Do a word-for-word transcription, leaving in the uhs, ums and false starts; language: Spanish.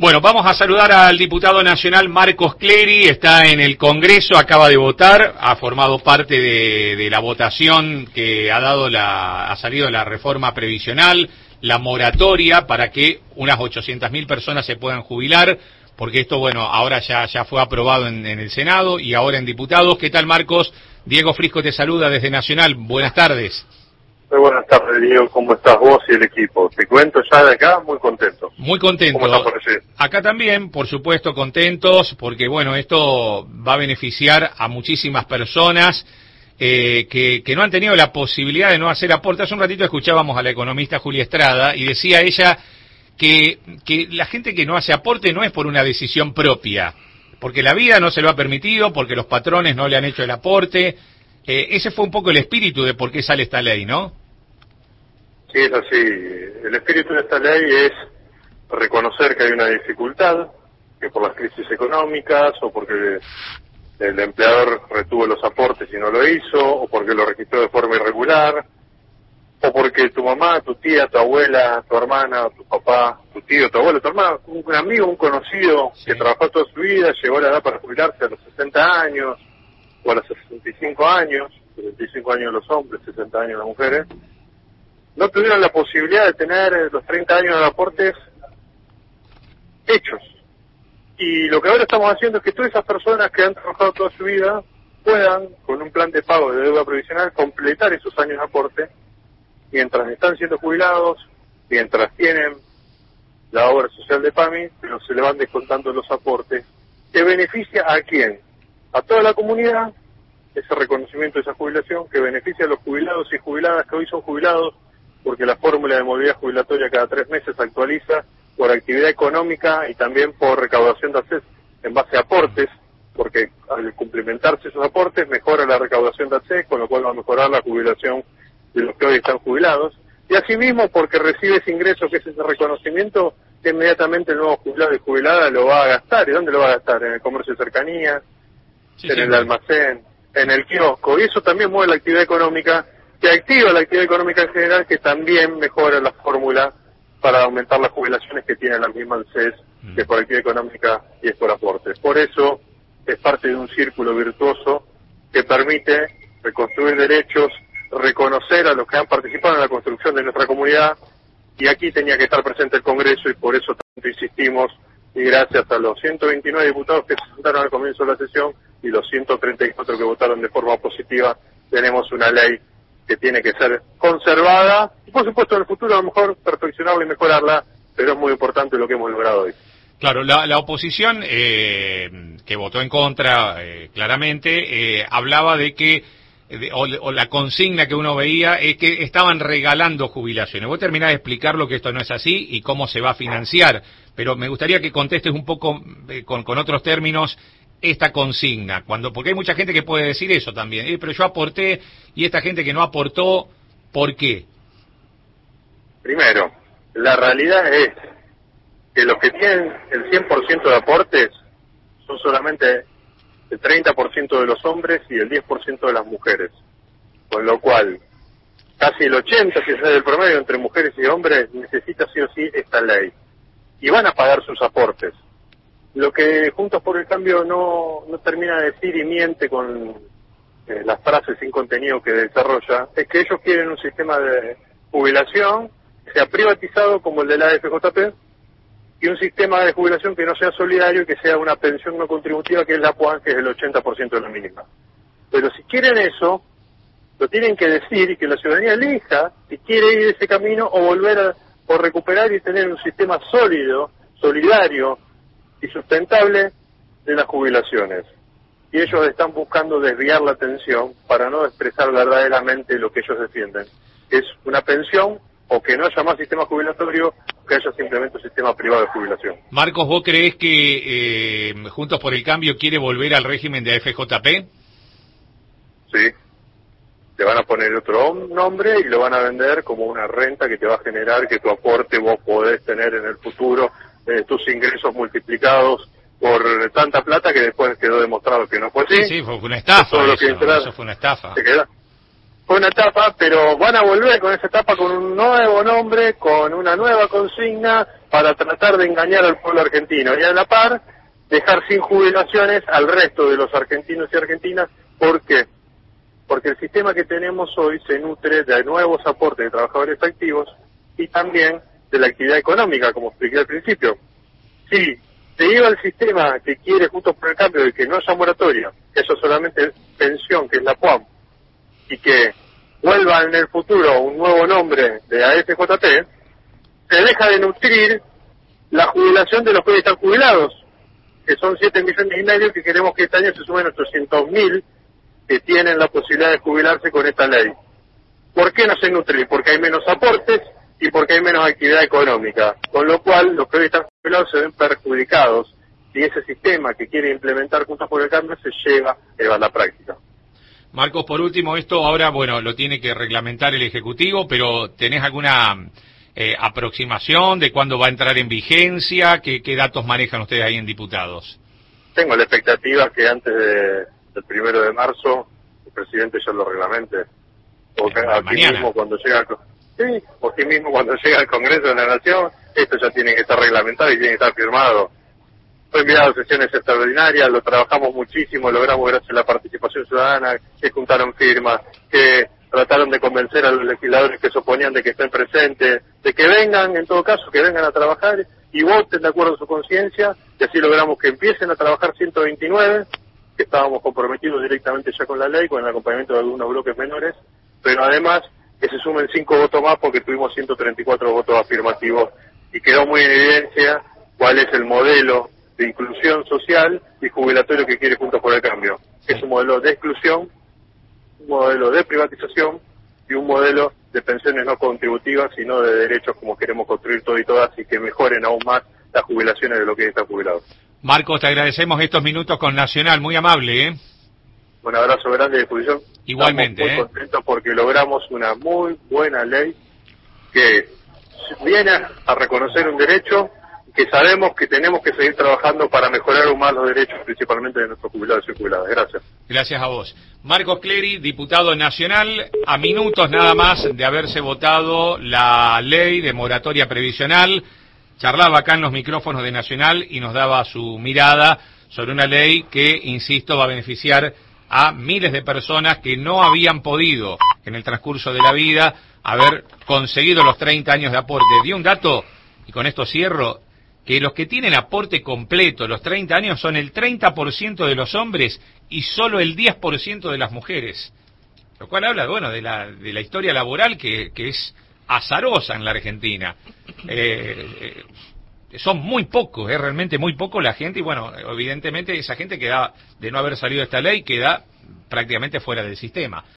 Bueno, vamos a saludar al diputado nacional Marcos Clery, está en el Congreso, acaba de votar, ha formado parte de, de la votación que ha dado la, ha salido la reforma previsional, la moratoria para que unas ochocientas mil personas se puedan jubilar, porque esto, bueno, ahora ya, ya fue aprobado en, en el Senado y ahora en diputados. ¿Qué tal, Marcos? Diego Frisco te saluda desde Nacional, buenas tardes. Muy buenas tardes, Diego. ¿Cómo estás vos y el equipo? Te cuento ya de acá, muy contento. Muy contento. ¿Cómo estás por allí? Acá también, por supuesto, contentos, porque bueno, esto va a beneficiar a muchísimas personas eh, que, que no han tenido la posibilidad de no hacer aporte. Hace un ratito escuchábamos a la economista Julia Estrada y decía ella que, que la gente que no hace aporte no es por una decisión propia, porque la vida no se lo ha permitido, porque los patrones no le han hecho el aporte. Eh, ese fue un poco el espíritu de por qué sale esta ley, ¿no? Sí, es así. El espíritu de esta ley es reconocer que hay una dificultad, que por las crisis económicas, o porque el empleador retuvo los aportes y no lo hizo, o porque lo registró de forma irregular, o porque tu mamá, tu tía, tu abuela, tu hermana, tu papá, tu tío, tu abuelo, tu hermano, un amigo, un conocido sí. que trabajó toda su vida, llegó a la edad para jubilarse a los sesenta años, o a los sesenta y cinco años, sesenta y cinco años los hombres, sesenta años las mujeres, no tuvieron la posibilidad de tener los treinta años de aportes hechos. Y lo que ahora estamos haciendo es que todas esas personas que han trabajado toda su vida puedan, con un plan de pago de deuda provisional, completar esos años de aporte mientras están siendo jubilados, mientras tienen la obra social de PAMI, pero se le van descontando los aportes, que beneficia a quién, a toda la comunidad, ese reconocimiento de esa jubilación, que beneficia a los jubilados y jubiladas que hoy son jubilados, porque la fórmula de movilidad jubilatoria cada tres meses se actualiza por actividad económica y también por recaudación de acceso en base a aportes, porque al cumplimentarse esos aportes mejora la recaudación de acceso, con lo cual va a mejorar la jubilación de los que hoy están jubilados, y asimismo porque recibe ese ingreso que es ese reconocimiento, que inmediatamente el nuevo jubilado y jubilada lo va a gastar. ¿Y dónde lo va a gastar? En el comercio de cercanía, sí, en sí, el sí. almacén, en el kiosco, y eso también mueve la actividad económica, que activa la actividad económica en general, que también mejora la fórmula para aumentar las jubilaciones que tiene la misma ANSES, mm. que es por actividad económica y es por aportes. Por eso es parte de un círculo virtuoso que permite reconstruir derechos, reconocer a los que han participado en la construcción de nuestra comunidad, y aquí tenía que estar presente el Congreso, y por eso tanto insistimos, y gracias a los ciento veintinueve diputados que se sentaron al comienzo de la sesión y los ciento treinta y cuatro que votaron de forma positiva, tenemos una ley que tiene que ser conservada y por supuesto en el futuro a lo mejor perfeccionarla y mejorarla, pero es muy importante lo que hemos logrado hoy. Claro, la, la oposición eh, que votó en contra eh, claramente eh, hablaba de que de, o, o la consigna que uno veía es que estaban regalando jubilaciones. Voy a terminar de explicar lo que esto no es así y cómo se va a financiar, pero me gustaría que contestes un poco eh, con, con otros términos esta consigna, cuando porque hay mucha gente que puede decir eso también, eh, pero yo aporté y esta gente que no aportó, ¿por qué? Primero, la realidad es que los que tienen el cien por ciento de aportes son solamente el treinta por ciento de los hombres y el diez por ciento de las mujeres, con lo cual casi el ochenta por ciento, si es el promedio entre mujeres y hombres, necesita sí o sí esta ley, y van a pagar sus aportes. Lo que Juntos por el Cambio no, no termina de decir y miente con eh, las frases sin contenido que desarrolla, es que ellos quieren un sistema de jubilación que sea privatizado como el de la A F J P, y un sistema de jubilación que no sea solidario y que sea una pensión no contributiva, que es la PUAN, que es el ochenta por ciento de la mínima. Pero si quieren eso, lo tienen que decir y que la ciudadanía elija si quiere ir ese camino o volver a, o recuperar y tener un sistema sólido, solidario y sustentable de las jubilaciones. Y ellos están buscando desviar la atención para no expresar verdaderamente lo que ellos defienden. Es una pensión, o que no haya más sistema jubilatorio, o que haya simplemente un sistema privado de jubilación. Marcos, ¿vos creés que eh, Juntos por el Cambio quiere volver al régimen de A F J P? Sí. Le van a poner otro nombre y lo van a vender como una renta que te va a generar que tu aporte vos podés tener en el futuro, eh, tus ingresos multiplicados por tanta plata, que después quedó demostrado que no fue así. Sí, sí, fue una estafa. Todo lo eso, que entra, eso fue una estafa. Se queda. Fue una etapa, pero van a volver con esa etapa con un nuevo nombre, con una nueva consigna para tratar de engañar al pueblo argentino y a la par dejar sin jubilaciones al resto de los argentinos y argentinas. ¿Por qué? Porque el sistema que tenemos hoy se nutre de nuevos aportes de trabajadores activos y también de la actividad económica, como expliqué al principio. Si se iba al sistema que quiere Juntos por el Cambio de que no haya moratoria, que eso solamente es pensión, que es la P U A M, y que vuelva en el futuro un nuevo nombre de A F J P, se deja de nutrir la jubilación de los que hoy están jubilados, que son siete millones y medio, que queremos que este año se sumen ochocientos mil que tienen la posibilidad de jubilarse con esta ley. ¿Por qué no se nutre? Porque hay menos aportes y porque hay menos actividad económica, con lo cual los que hoy están jubilados se ven perjudicados si ese sistema que quiere implementar Juntos por el Cambio se lleva a la práctica. Marcos, por último, esto ahora, bueno, lo tiene que reglamentar el Ejecutivo, pero ¿tenés alguna eh, aproximación de cuándo va a entrar en vigencia? ¿Qué, qué datos manejan ustedes ahí en diputados? Tengo la expectativa que antes de, del primero de marzo el presidente ya lo reglamente. O que aquí mañana. mismo cuando llega al, sí, o aquí mismo cuando llega al Congreso de la Nación, esto ya tiene que estar reglamentado y tiene que estar firmado. Fue enviado a sesiones extraordinarias, lo trabajamos muchísimo, logramos gracias a la participación ciudadana, que juntaron firmas, que trataron de convencer a los legisladores que se oponían de que estén presentes, de que vengan, en todo caso, que vengan a trabajar y voten de acuerdo a su conciencia, y así logramos que empiecen a trabajar ciento veintinueve, que estábamos comprometidos directamente ya con la ley, con el acompañamiento de algunos bloques menores, pero además que se sumen cinco votos más porque tuvimos ciento treinta y cuatro votos afirmativos y quedó muy en evidencia cuál es el modelo de inclusión social y jubilatorio que quiere Juntos por el Cambio. Es un modelo de exclusión, un modelo de privatización y un modelo de pensiones no contributivas, sino de derechos como queremos construir todo y todas y que mejoren aún más las jubilaciones de lo que están jubilados. Marcos, te agradecemos estos minutos con Nacional, muy amable, ¿eh? Un abrazo grande de disposición. Igualmente, Estamos muy ¿eh? contentos porque logramos una muy buena ley que viene a reconocer un derecho que sabemos que tenemos que seguir trabajando para mejorar aún más los derechos, principalmente de nuestros jubilados y jubiladas. Gracias. Gracias a vos. Marcos Clery, diputado nacional, a minutos nada más de haberse votado la ley de moratoria previsional, charlaba acá en los micrófonos de Nacional y nos daba su mirada sobre una ley que, insisto, va a beneficiar a miles de personas que no habían podido, en el transcurso de la vida, haber conseguido los treinta años de aporte. Dio un dato, y con esto cierro, que los que tienen aporte completo, los treinta años, son el treinta por ciento de los hombres y solo el diez por ciento de las mujeres. Lo cual habla, bueno, de la, de la historia laboral que, que es azarosa en la Argentina. Eh, eh, son muy pocos, es eh, realmente muy poco la gente, y bueno, evidentemente esa gente queda, de no haber salido esta ley, queda prácticamente fuera del sistema.